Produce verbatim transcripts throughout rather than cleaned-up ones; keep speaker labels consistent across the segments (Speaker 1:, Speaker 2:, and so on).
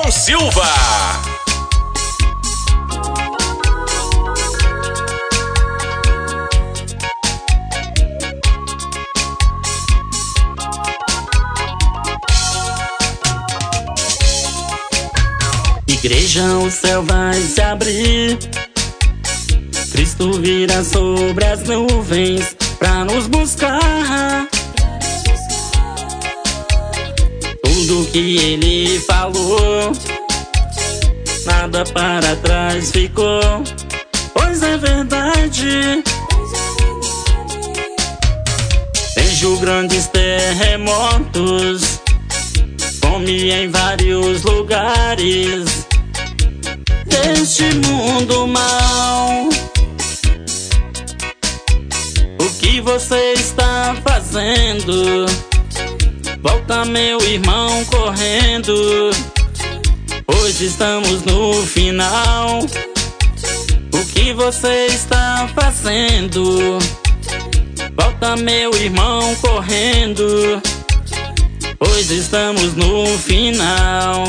Speaker 1: Wellington Silva.
Speaker 2: Igreja, o céu vai se abrir, Cristo virá sobre as nuvens pra nos buscar. Tudo que Ele falou, nada para trás ficou, pois é verdade. Vejo grandes terremotos, fome em vários lugares deste mundo mal. O que você está fazendo? Volta, meu irmão, correndo, pois estamos no final. O que você está fazendo? Volta, meu irmão, correndo, pois estamos no final.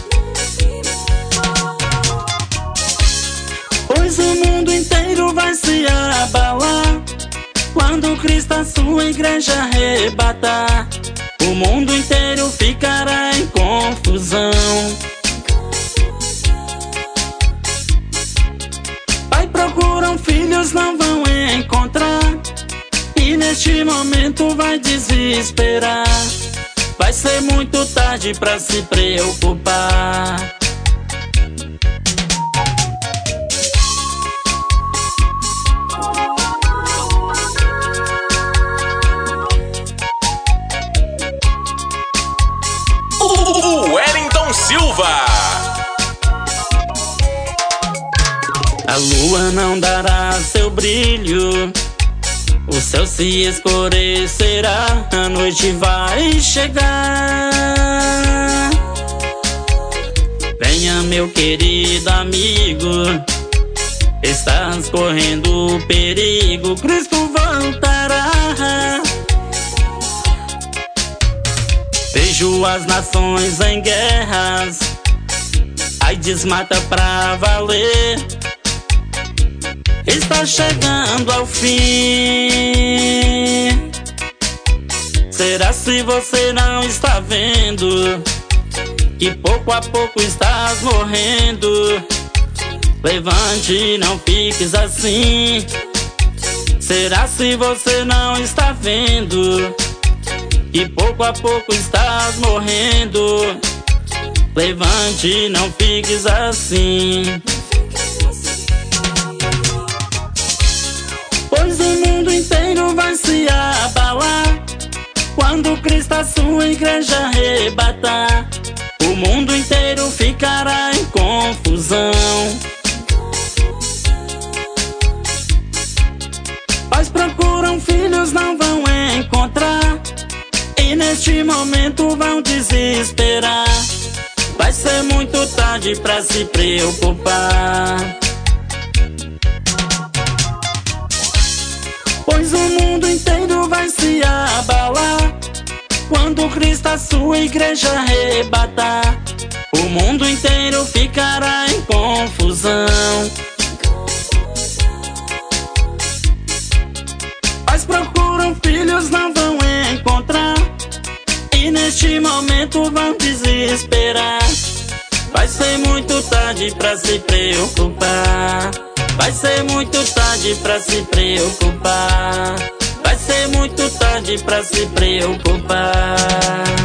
Speaker 2: Pois o mundo inteiro vai se abalar quando Cristo a sua igreja arrebatar. O mundo inteiro ficará em confusão. Pai procuram, filhos não vão encontrar, e neste momento vai desesperar. Vai ser muito tarde pra se preocupar.
Speaker 1: O Wellington Silva.
Speaker 2: A lua não dará seu brilho, o céu se escurecerá, a noite vai chegar. Venha, meu querido amigo, estás correndo perigo, Cristo voltará. Vejo as nações em guerras, ai, desmata pra valer. Está chegando ao fim. Será se você não está vendo que pouco a pouco estás morrendo? Levante, não fiques assim. Será se você não está vendo que pouco a pouco estás morrendo? Levante, não fiques assim. Pois o mundo inteiro vai se abalar quando Cristo a sua igreja arrebatar. O mundo inteiro ficará em confusão. Pais procuram, filhos não vão encontrar, e neste momento vão desesperar. Vai ser muito tarde pra se preocupar. Pois o mundo inteiro vai se abalar quando Cristo a sua igreja arrebatar. O mundo inteiro ficará em confusão. Pais procuram, filhos não vão encontrar, e neste momento vão desesperar. Vai ser muito tarde pra se preocupar. Vai ser muito tarde pra se preocupar. Vai ser muito tarde pra se preocupar.